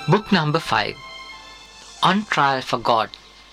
Book number 5. On Trial for God.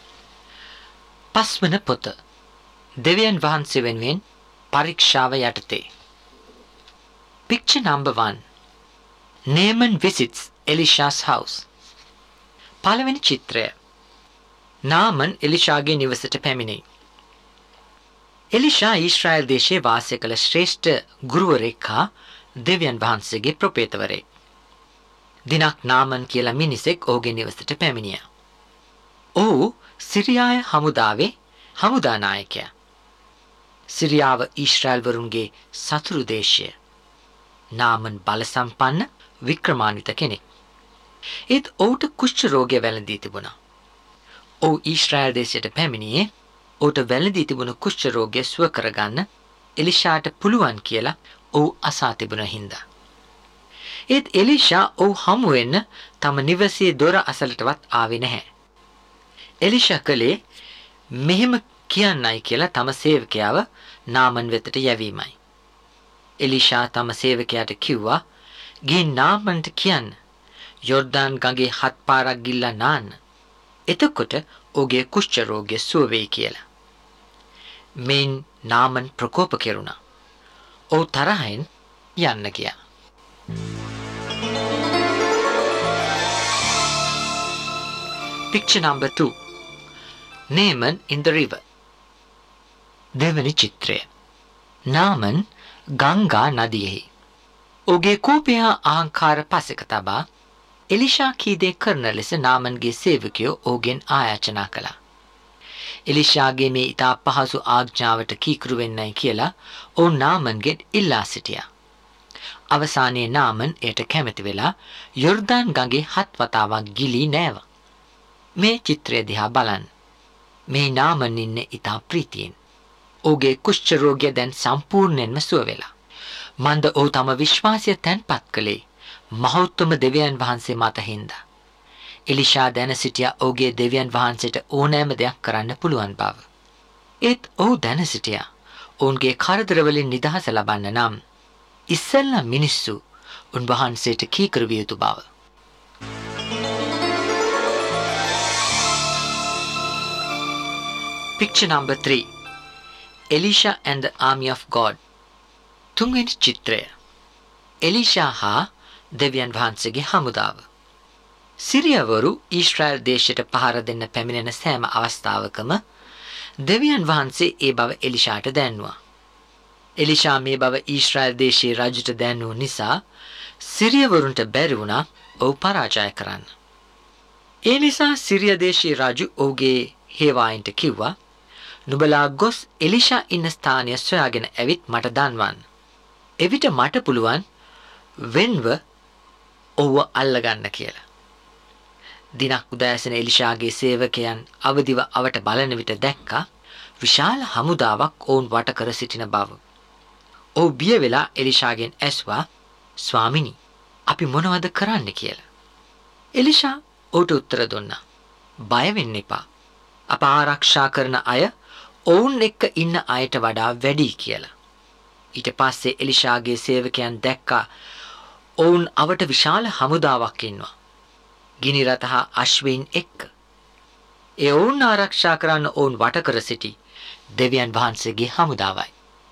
පස්වන පොත. දෙවියන් වහන්සේ වෙනුවෙන් පරීක්ෂාව යටතේ. Picture number 1. Naaman visits Elisha's house. පළවෙනි චිත්‍රය. නාමන් එලිෂාගේ නිවසට පැමිණෙයි. එලිෂා ඊශ්‍රායල් දේශයේ වාසය කළ ශ්‍රේෂ්ඨ ගුරුවරයෙක් හා දෙවියන් වහන්සේගේ ප්‍රොපේතවරයෙක්. දිනක් නාමන් කියලා මිනිසෙක් ඔහුගේ නිවසට පැමිණියා. ඔහු සිරියාය හමුදාවේ හමුදා නායකයා. සිරියාව ඊශ්‍රායල් වරුන්ගේ සතුරු දේශය. නාමන් බල සම්පන්න වික්‍රමාන්විත කෙනෙක්. ඒත් ඔහුට කුෂ්ඨ රෝගය වැළඳී තිබුණා. ඔහු ඊශ්‍රායල් දේශයට පැමිණියේ ඔහුට වැළඳී තිබුණු කුෂ්ඨ රෝගය සුව කරගන්න එලිෂාට පුළුවන් කියලා ඔහු අසා තිබුණ හින්දා. ඒත් එලිෂා ඔහු හමු වෙන්න තම නිවසේ දොර අසලටවත් ආවේ නැහැ. එලිෂා කලේ මෙහෙම කියන්නයි කියලා තම සේවකයාව නාමන් වෙතට යැවීමයි. එලිෂා තම සේවකයාට කිව්වා, "ගිහින් නාමන්ට කියන්න යෝර්දාන් ගඟේ 7 පාරක් ගිල්ලා නාන්න. එතකොට ඔහුගේ කුෂ්ඨ රෝගය සුව වෙයි" කියලා. මෙන් නාමන් ප්‍රකෝප කෙරුණා. ඔහු තරහෙන් යන්න ගියා. Picture number 2. Naaman in the river. දෙවැනි චිත්‍රය. නාමන් ගංගා නදියෙහි. ඔහුගේ කෝපය අහංකාර පසෙක තබා එලිෂා කී දේ කරන ලෙස නාමන්ගේ සේවකයෝ ඔහුගෙන් ආයාචනා කළා. එලිෂාගේ මේ ඉතා පහසු ආඥාවට කීකරු වෙන්නයි කියලා ඔහු නාමන්ගෙන් ඉල්ලා සිටියා. අවසානයේ නාමන් එයට කැමති වෙලා යෝර්දාන් ගඟේ 7 වතාවක් ගිලී නෑවා. මේ චිත්‍රය දිහා බලන්න. මේ නාමන් ඉන්නේ ඉතා ප්‍රීතියෙන්. ඔහුගේ කුෂ්ඨ රෝගය දැන් සම්පූර්ණයෙන්ම සුව වෙලා. මන්ද ඔහු තම විශ්වාසය තැන්පත් කළේ මහෞත්තම දෙවියන් වහන්සේ මත හින්දා. එලිෂා දැන සිටියා ඔහුගේ දෙවියන් වහන්සේට ඕනෑම දෙයක් කරන්න පුළුවන් බව. ඒත් ඔහු දැන සිටියා ඔවුන්ගේ කරදර වලින් නිදහස ලබන්න නම් ඉස්සෙල්ලා මිනිස්සු උන්වහන්සේට කීකරු විය යුතු බව. Picture number 3. Elisha and the army of God. තුන්වෙනි චිත්‍රය. එලිෂා හා දෙවියන් වහන්සේගේ හමුදාව. සිරියාවරු ඊශ්‍රායල් දේශයට පහර දෙන්න පැමිණෙන සෑම අවස්ථාවකම දෙවියන් වහන්සේ ඒ බව එලිෂාට දැන්වුවා. එලිෂා මේ බව ඊශ්‍රායල් දේශයේ රජුට දැන්වූ නිසා සිරියාවරුන්ට බැරි වුණා ඔහු පරාජය කරන්න. ඒ නිසා සිරියා දේශයේ රජු ඔහුගේ හේවායින්ට කිව්වා, "නුඹලා ගොස් එලිෂා ඉන්න ස්ථානය සොයාගෙන ඇවිත් මට දන්වන්න. එවිට මට පුළුවන් වෙන්ව ඔහුව අල්ලගන්න" කියලා. දිනක් උදෑසන එලිෂාගේ සේවකයන් අවදිව අවට බලන විට දැක්කා විශාල හමුදාවක් ඔවුන් වට කර සිටින බව. ඔහු බිය වෙලා එලිෂාගෙන් ඇස්වා, "ස්වාමිනී, අපි මොනවද කරන්න" කියලා. එලිෂා ඔහුට උත්තර දුන්නා, "බය වෙන්න එපා. අප ආරක්ෂා කරන අය ඔවුන් එක්ක ඉන්න අයට වඩා වැඩි" කියලා. ඊට පස්සේ එලිෂාගේ සේවකයන් දැක්කා ඔවුන් අවට විශාල හමුදාවක් ඉන්නවා. ගිනි රථ හා අශ්වයින් එක්ක. ඒ ඔවුන් ආරක්ෂා කරන්න ඔවුන් වට කර සිටි දෙවියන් වහන්සේගේ හමුදාවයි.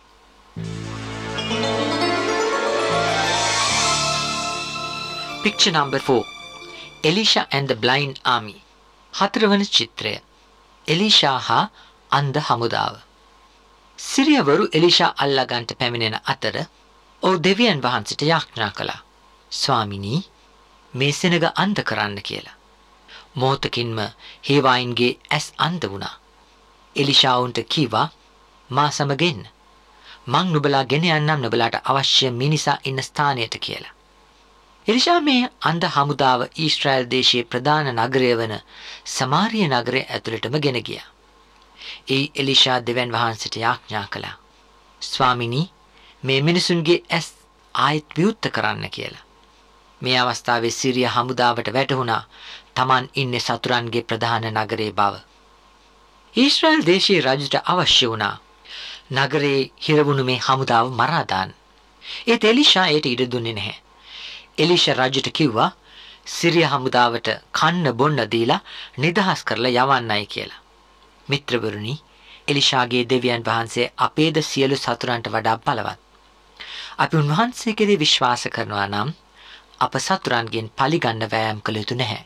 Picture number 4. Elisha and the blind army. හතරවන චිත්‍රය. එලිෂා හා අන්ධ හමුදාව. සිරියාවරු එලිෂා අල්ලගන්ට පැමිණෙන අතර ඔහු දෙවියන් වහන්සේට යාඥා කළා, "ස්වාමිනී, මේ සෙනග අන්ධ කරන්න" කියලා. මොහොතකින්ම හේවායින්ගේ ඇස් අන්ධ වුණා. එලිෂා උන්ට කීවා, "මා සමග එන්න. මං නුඹලා ගෙන යන්නම් නුඹලාට අවශ්‍ය මිනිසා ඉන්න ස්ථානයට" කියලා. එලිෂා මේ අන්ධ හමුදාව ඊශ්‍රායල් දේශයේ ප්‍රධාන නගරය වන සමාරිය නගරය ඇතුළටම ගෙන ගියා. ඒ එලිෂා දෙවියන් වහන්සේට යාඥා කළා, "ස්වාමිනී, මේ මිනිසුන්ගේ ඇස් ආයෙත් විවුර්ත කරන්න" කියලා. මේ අවස්ථාවේ සිරියා හමුදාවට වැටහුණා තමන් ඉන්නේ සතුරන්ගේ ප්‍රධාන නගරයේ බව. ඊශ්‍රායල් දේශයේ රජුට අවශ්‍ය වුණා නගරේ හිරවුණු මේ හමුදාව මරා දාන්න. ඒත් එලිෂා ඒට ඉඩ දුන්නේ නැහැ. එලිෂා රජුට කිව්වා, සිරිය හමුදාවට කන්න බොන්න දීලා නිදහස් කරලා යවන්නයි කියලා. මිත්‍රවරුනි, එලිෂාගේ දෙවියන් වහන්සේ අපේද සියලු සතුරන්ට වඩා බලවත්. අපි උන්වහන්සේ කෙරෙහි විශ්වාස කරනවා නම් අප සතුරන්ගෙන් පලිගන්න වෑයම් කළ යුතු නැහැ.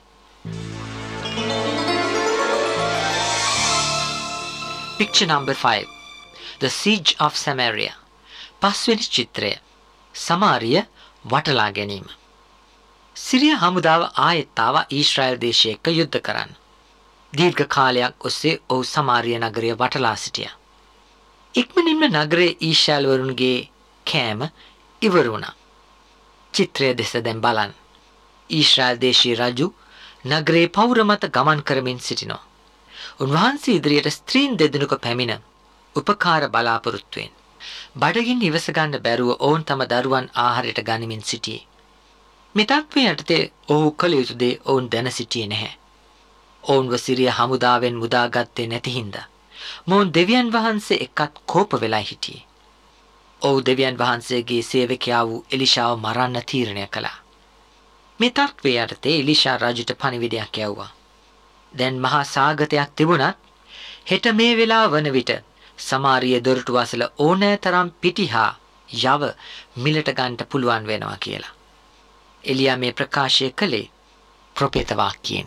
Picture number 5. The Siege of Samaria. පස්වෙනි චිත්‍රය. සමාරිය වටලා ගැනීම. සිරිය හමුදාව ආයෙත් ආවා ඊශ්‍රායල් දේශය එක්ක යුද්ධ කරන්න. දීර්ඝ කාලයක් ඔස්සේ ඔහු සමාරිය නගරය වටලා සිටියා. ඉක්මනින්ම නගරයේ ඊශ්‍රායල්වරුන්ගේ කෑම ඉවර වුණා. චිත්‍රය දෙස දැන් බලන්න. ඊශ්‍රායල් දේශීය රජු නගරේ පවුර මත ගමන් කරමින් සිටිනවා. උන්වහන්සේ ඉදිරියට ස්ත්‍රීන් දෙදෙනෙකු පැමිණ උපකාර බලාපොරොත්තුවෙන් බඩගින්න ඉවස ගන්න බැරුව ඔවුන් තම දරුවන් ආහාරයට ගනිමින් සිටියේ. මිතක්වේ යටතේ ඔහු කළ යුතු දේ ඔවුන් දැන සිටියේ නැහැ. ඔවුන්ව සිරිය හමුදාවෙන් මුදාගත්තේ නැති හින්දා මොවුන් දෙවියන් වහන්සේ එක්කත් කෝප වෙලා හිටියේ. ඔහු දෙවියන් වහන්සේගේ සේවකයා වූ එලිෂාව මරන්න තීරණය කළා. මේ තර්කයේ යටතේ එලිෂා රජුට පණිවිඩයක් යවුවා. දැන් මහා සාගතයක් තිබුණත් හෙට මේ වෙලාව වන විට සමාරිය දොරටු අසල ඕනෑතරම් පිටිහා යව මිලට ගන්නට පුළුවන් වෙනවා කියලා. එලියා මේ ප්‍රකාශය කළේ ප්‍රොපේත වාක්‍යයෙන්.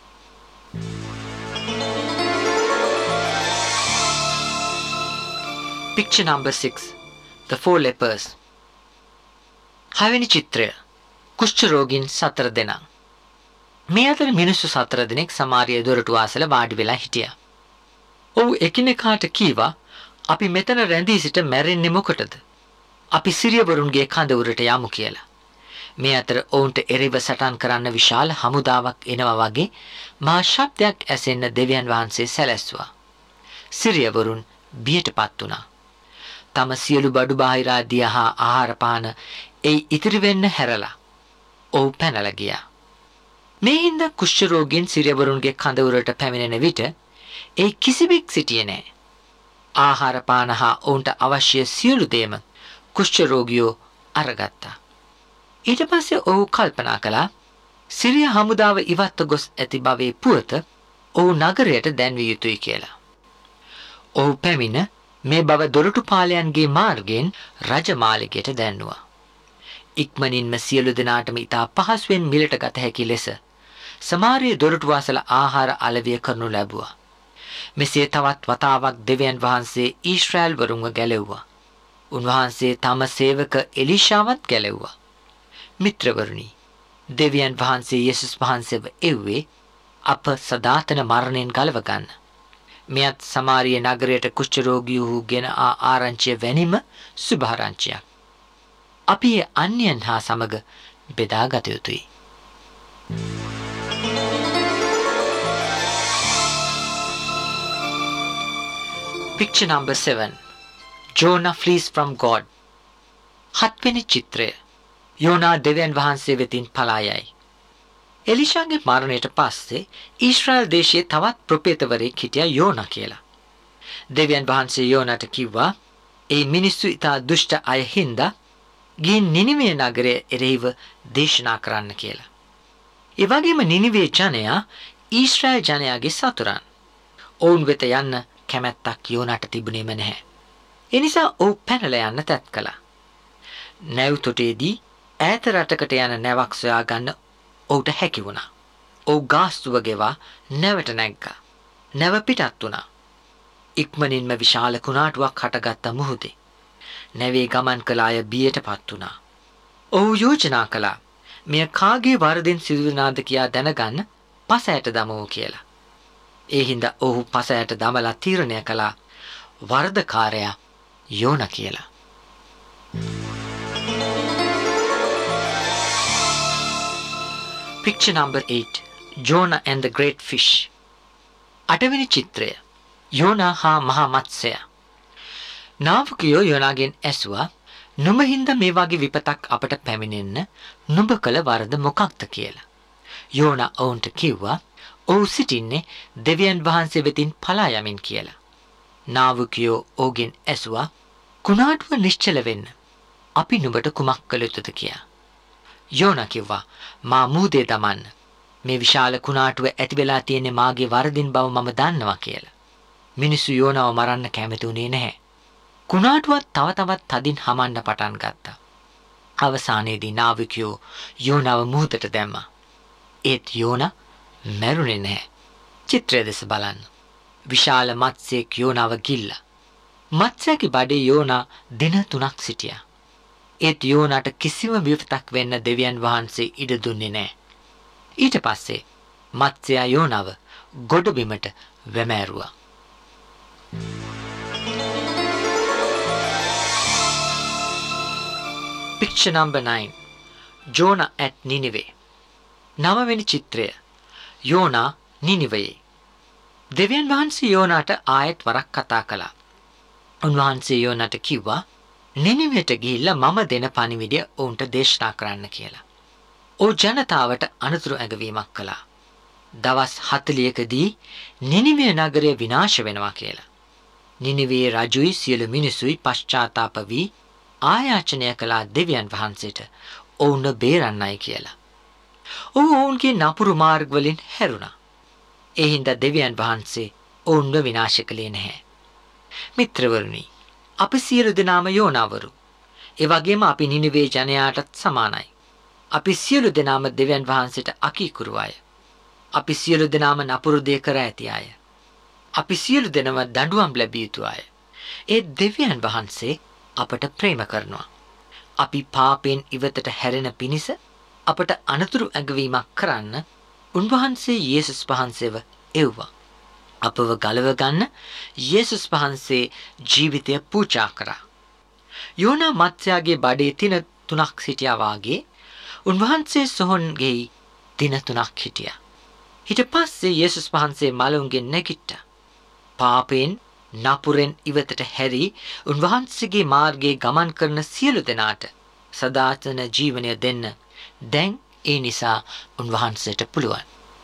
Picture number 6. The Four Lepers. හයවෙනි චිත්‍රය. කුෂ්ඨ රෝගීන් 4 දෙනා. මේ අතර මිනිස්සු 4 දෙනෙක් සමාරිය දොරටු අසල වාඩි වෙලා හිටියා. ඔව් එකිනෙකාට කීවා අපි මෙතන රැඳී සිට මැරෙන්නේ මොකටද? අපි සිරියවරුන්ගේ කඳවුරට යමු කියලා. මේ අතර ඔවුන්ට එරෙහිව සටන් කරන්න විශාල හමුදාවක් එනවා වගේ මහා ශබ්දයක් ඇසෙන්න දෙවියන් වහන්සේ සැලැස්සුවා. සිරියවරුන් බියටපත් වුණා. තම සියලු බඩු බාහිර ආදිය හා ආහාර පාන ඒ ඉතිරි වෙන්න හැරලා ඔව් පැනලා ගියා. මේ හින්දා කුෂ්ඨ රෝගීන් සිරියවරුන්ගේ කඳවුරට පැමිණෙන විට ඒ කිසිවෙක් සිටියේ නැහැ. ආහාර පාන හා ඔවුන්ට අවශ්‍ය සියලු දේම කුෂ්ඨ රෝගියෝ අරගත්තා. ඊට පස්සේ ඔහු කල්පනා කළා සිරිය හමුදාව ඉවත්ව ගොස් ඇති බවේ පුවත ඔහු නගරයට දැන්විය යුතුයි කියලා. ඔහු පැමිණ මේ බව දොරටු පාලයන්ගේ මාර්ගයෙන් රජමාලිගයට දැන්නුවා. ඉක්මනින්ම සියලු දෙනාටම ඉතා පහසුවෙන් මිලට ගත හැකි ලෙස සමාරිය දොරටු අසල ආහාර අලවිය කරනු ලැබුවා. මෙසේ තවත් වතාවක් දෙවියන් වහන්සේ ඊශ්‍රායල් වරුන්ව ගැලෙව්වා. උන්වහන්සේ තම සේවක එලිෂාවත් ගැලෙව්වා. මිත්‍රවරුනි, දෙවියන් වහන්සේ යේසුස් වහන්සේව එව්වේ අප සදාතන මරණයෙන් ගලව ගන්න. මෙයත් සමාරිය නගරයට කුෂ්ඨ රෝගියෝ ගෙන ආරංචිය වැනීම සුභාරංචියක්. අපි අන්‍යයන් හා සමග බෙදාගත යුතුයි. Picture number 7. Jonah flees from God. හත්වෙනි චිත්‍රය. යෝනා දෙවියන් වහන්සේ වෙතින් පලා යයි. එලිෂාගේ මරණයට පස්සේ ඊශ්‍රායල් දේශයේ තවත් ප්‍රොපේතවරයෙක් හිටියා යෝනා කියලා. දෙවියන් වහන්සේ යෝනාට කිව්වා ඒ මිනිස්සු ඉතා දුෂ්ට අය හින්දා ගිහින් නිනිවේ නගරයේ එරෙහිව දේශනා කරන්න කියලා. ඒ වගේම නිනිවේ ජනයා ඊශ්‍රායල් ජනයාගේ සතුරන්. ඔවුන් වෙත යන්න කැමැත්තක් යෝනාට තිබුණේම නැහැ. ඒ නිසා ඔහු පැනලා යන්න තැත් කළා. නැව් තොටේදී ඈත රටකට යන නැවක් සොයා ගන්න ඔහුට හැකි වුණා. ඔහු ගාස්තුව ගෙවා නැවට නැග්ගා. නැව පිටත් වුණා. ඉක්මනින්ම විශාල කුණාටුවක් හටගත්ත මුහුදේ. නැවේ ගමන් කළ අය බියටපත් වුණා. ඔහු යෝජනා කළා මෙය කාගේ වරදින් සිදුවනාද කියා දැනගන්න පසයට දමවමු කියලා. ඒ හින්දා ඔහු පසයට දමලා තීරණය කළා වරදකාරයා යෝනා කියලා. Picture number 8. Jonah and the Great Fish. අටවෙනි චිත්‍රය. යෝනා හා මහා මත්ස්‍යයා. නාවිකයෝ යෝනාගෙන් ඇසුවා නුඹ හින්දා මේ වගේ විපතක් අපට පැමිණෙන්න නුඹ කළ වරද මොකක්ද කියලා. යෝනා ඔවුන්ට කිව්වා ඔහු සිටින්නේ දෙවියන් වහන්සේ වෙතින් පලා යමින් කියලා. නාවිකයෝ ඔහුගෙන් ඇසුවා කුණාටුව නිශ්චල වෙන්න අපි නුඹට කුමක් කළ යුතුද කියලා. යෝනා කිව්වා මා මුහුදේ දමන්න. මේ විශාල කුණාටුව ඇති වෙලා තියෙන්නේ මාගේ වරදින් බව මම දන්නවා කියලා. මිනිස්සු යෝනාව මරන්න කැමති වුණේ නැහැ. කුණාටුවත් තව තවත් තදින් හමන්න පටන් ගත්තා. අවසානයේදී නාවිකයෝ යෝනාව මුහුදට දැම්මා. ඒත් යෝනා මැරුණේ නැහැ. චිත්‍රය දෙස බලන්න. විශාල මත්ස්‍යයෙක් යෝනාව ගිල්ලා. මත්ස්‍යගේ බඩේ යෝනා දින 3ක් සිටියා. ඒත් යෝනාට කිසිම විපතක් වෙන්න දෙවියන් වහන්සේ ඉඩ දුන්නේ නැහැ. ඊට පස්සේ මත්ස්‍යයා යෝනාව ගොඩබිමට වැමෑරුවා. Picture number 9. Jonah at Nineveh. 9 වෙනි චිත්‍රය. යෝනා නිනිවයේ. දෙවියන් වහන්සේ යෝනාට ආයෙත් වරක් කතා කළා. උන්වහන්සේ යෝනාට කිව්වා නිනිවෙට ගිහිල්ලා මම දෙන පණිවිඩය ඔවුන්ට දේශනා කරන්න කියලා. ඔව් ජනතාවට අනුතුරු ඇඟවීමක් කළා. දවස් 40කදී නිනිවේ නගරය විනාශ වෙනවා කියලා. නිනිවේ රජුයි සියලු මිනිසුයි පශ්චාත්තාප වී ආයාචනය කළා දෙවියන් වහන්සේට ඔවුන්ව බේරන්නයි කියලා. ඔවුන්ගේ නපුරු මාර්ග වලින් හැරුණා. ඒ හින්දා දෙවියන් වහන්සේ ඔවුන්ව විනාශ කළේ නැහැ. මිත්‍රවරුනි, අපි සියලු දෙනාම යෝනාවරු. ඒ වගේම අපි නිනිවේ ජනයාටත් සමානයි. අපි සියලු දෙනාම දෙවියන් වහන්සේට අකීකුරු අය. අපි සියලු දෙනාම නපුරු දේ කර ඇති අය. අපි සියලු දෙනාම දඬුවම් ලැබිය යුතු අය. ඒ දෙවියන් වහන්සේ අපට ප්‍රේම කරනවා. අපි පාපයෙන් ඉවතට හැරෙන පිණිස අපට අනතුරු ඇඟවීමක් කරන්න උන්වහන්සේ යේසුස් වහන්සේව එව්වා. අපව ගලව ගන්න යේසුස් වහන්සේ ජීවිතය පූජා කරා. යෝනා මත්ස්‍යයාගේ බඩේ දින 3ක් සිටියා වාගේ උන්වහන්සේ සොහොන්ගේ දින 3ක් හිටියා. ඊට පස්සේ යේසුස් වහන්සේ මලුන්ගෙන් නැගිට්ටා. පාපයෙන් නපුරෙන් ඉවතට හැරි උන්වහන්සේගේ මාර්ගයේ ගමන් කරන සියලු දෙනාට සදාතන ජීවනය දෙන්න දැන් ඒ නිසා උන්වහන්සේට පුළුවන්.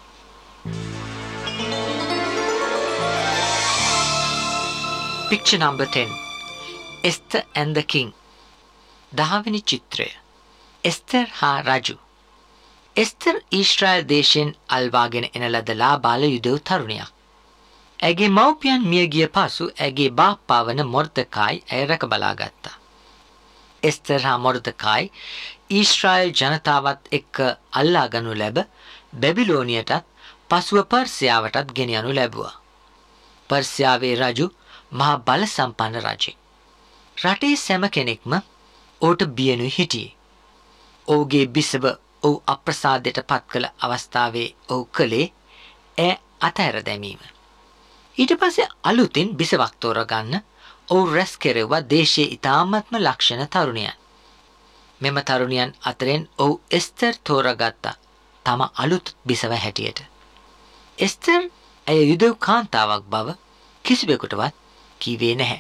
Picture number 10. Esther and the King. 10 වෙනි චිත්‍රය. එස්තර් හා රජු. එස්තර් ඊශ්‍රායල් දේශයෙන් අල්වාගෙන එන ලද ලාබාල යුදෙව් තරුණියක්. ඇගේ මව්පියන් මිය ගිය පසු ඇගේ බාප්පා වන මොර්දෙකායි ඇය රැක බලා ගත්තා. එස්තර් හා මොර්දෙකායි ඊශ්‍රායල් ජනතාවත් එක්ක අල්ලා ගනු ලැබ බැබිලෝනියටත් පසුව පර්සියාවටත් ගෙන යනු ලැබුවා. පර්සියාවේ රජු මහා බල සම්පන්න රජෙක්. රටේ සෑම කෙනෙක්ම ඔහුට බියනුයි හිටියේ. ඔහුගේ බිසව ඔහු අප්‍රසාදයට පත් කළ අවස්ථාවේ ඔහු කළේ ඇය අතහැර දැමීම. ඊට පස්සේ අලුතින් බිසවක් තෝරගන්න ඔහු රැස් කෙරෙව්වා දේශයේ ඉතාමත්ම ලක්ෂණ තරුණියන්. මෙම තරුණියන් අතරින් ඔහු එස්තර් තෝරගත්තා තම අලුත් බිසව හැටියට. එස්තර් ඇය යුදෙව් කාන්තාවක් බව කිසිවෙකුටවත් කිව්වේ නැහැ.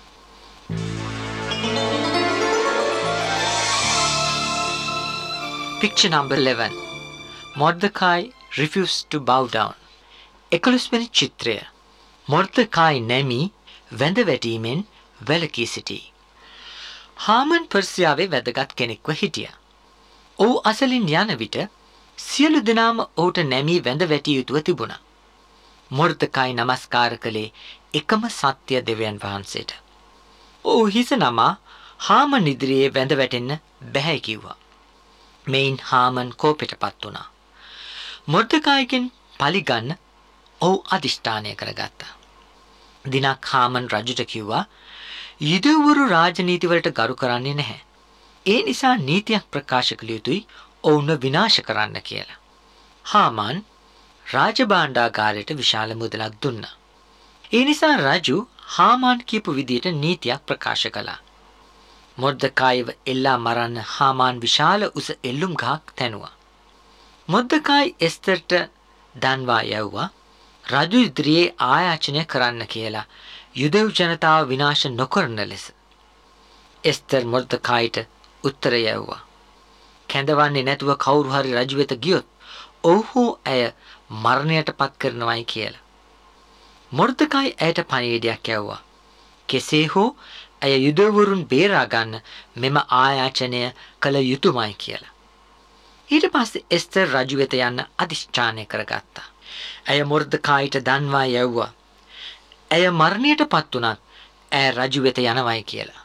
Picture number 11. Mordecai refused to bow down. 11 වෙනි චිත්‍රය. මොර්දෙකායි නැමි වැඳ වැටීමෙන් වැළකී සිටී. හාමන් පර්සියාවේ වැදගත් කෙනෙක්ව හිටියා. ඔහු අසලින් යන විට සියලු දෙනාම ඔහුට නැමී වැඳ වැටිය යුතුව තිබුණා. මොර්දෙකායි නමස්කාර කළේ එකම සත්‍ය දෙවියන් වහන්සේට. ඔහු හිස නමා හාමන් ඉදිරියේ වැඳ වැටෙන්න බැහැ කිව්වා. මෙයින් හාමන් කෝපයටපත් වුණා. මොර්දෙකායිගෙන් පලිගන්න ඔහු අදිෂ්ඨානය කරගත්තා. දිනක් හාමන් රජුට කිව්වා යුදෙව්වරු රාජනීති වලට ගරු කරන්නේ නැහැ. ඒ නිසා නීතියක් ප්‍රකාශ කළ යුතුයි ඔවුන්ව විනාශ කරන්න කියලා. හාමන් රාජභාණ්ඩාගාරයට විශාල මුදලක් දුන්නා. ඒ නිසා රජු හාමන් කියපු විදියට නීතියක් ප්‍රකාශ කළා. මොර්දෙකායිව එල්ලා මරන්න හාමන් විශාල උස එල්ලුම් ගහක් තැනුවා. මොර්දෙකායි එස්තරට දන්වා යවුවා රජු ඉදිරියේ ආයාචනය කරන්න කියලා යුදෙව් ජනතාව විනාශ නොකරන ලෙස. එස්තර් මොර්දෙකායිට උත්තර යවුවා. කැඳවන්නේ නැතුව කවුරු හරි රජු වෙත ගියොත් ඔහු ඇය මරණයට පත් කරනවායි කියලා. මොර්දෙකායි ඇයට පණිවිඩයක් යවුවා. කෙසේ හෝ ඇය යුදෙව්වරුන් බේරා ගන්න මෙම ආයාචනය කළ යුතුයමයි කියලා. ඊට පස්සේ එස්තර් රජු වෙත යන්න අධිෂ්ඨානය කරගත්තා. ඇය මොර්දකායිට දන්වා යැව්වා. ඇය මරණයටපත් වුණත් ඇය රජු වෙත යනවයි කියලා.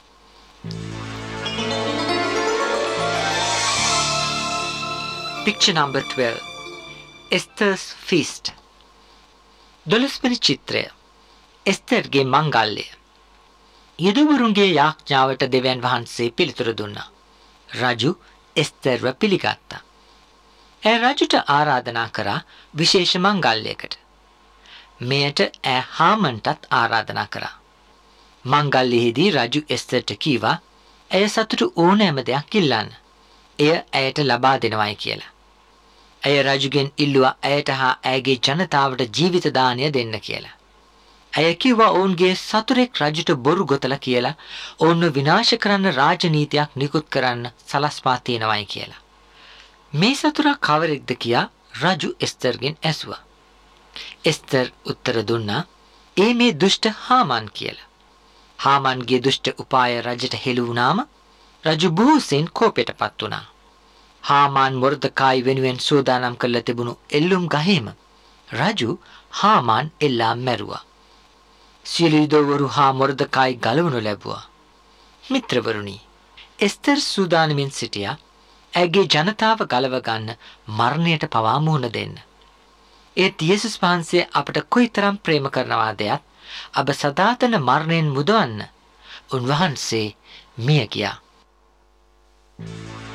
Picture number 12. Esther's Feast. 12 වෙනි චිත්‍රය. එස්තර්ගේ මංගල්‍යය. යදුවරුන්ගේ යාඥාවට දෙවියන් වහන්සේ පිළිතුරු දුන්නා. රජු එස්තර්ව පිළිගත්තා. ඇය රජුට ආරාධනා කරා විශේෂ මංගල්‍යයකට. මෙයට ඇය හාමන්ටත් ආරාධනා කරා. මංගල්‍යයේදී රජු එස්තර්ට කීවා ඇය සතුටු ඕනෑම දෙයක් ඉල්ලන්න. එය ඇයට ලබා දෙනවයි කියලා. ඇය රජුගෙන් ඉල්ලුවා ඇයට හා ඇයගේ ජනතාවට ජීවිත දානය දෙන්න කියලා. ඇය කිව්වා ඔවුන්ගේ සතුරෙක් රජුට බොරු ගොතලා කියලා ඔවුන්ව විනාශ කරන්න රාජනීතියක් නිකුත් කරන්න සලස්වා තියෙනවයි කියලා. මේ සතුරා කවරෙක්ද කියා රජු එස්තර්ගෙන් ඇසුවා. එස්තර් උත්තර දුන්නා ඒ මේ දුෂ්ට හාමන් කියලා. හාමන්ගේ දුෂ්ට උපාය රජට හෙළි වුණාම රජු බොහෝසෙයින් කෝපයටපත් වුණා. හාමාන් මොර්දකායි වෙනුවෙන් සූදානම් කරලා තිබුණු එල්ලුම් ගහේම රජු හාමාන් එල්ලා මැරුවා. සියලු යුදවරු හා මොර්දකායි ගලවනු ලැබුවා. මිත්‍රවරුනි, එස්තර් සූදානමින් සිටියා ඇගේ ජනතාව ගලව ගන්න මරණයට පවා මුහුණ දෙන්න. ඒත් යේසුස් වහන්සේ අපට කොයිතරම් ප්‍රේම කරනවාදයත් අප සදාතන මරණයෙන් මුදවන්න උන්වහන්සේ මිය ගියා.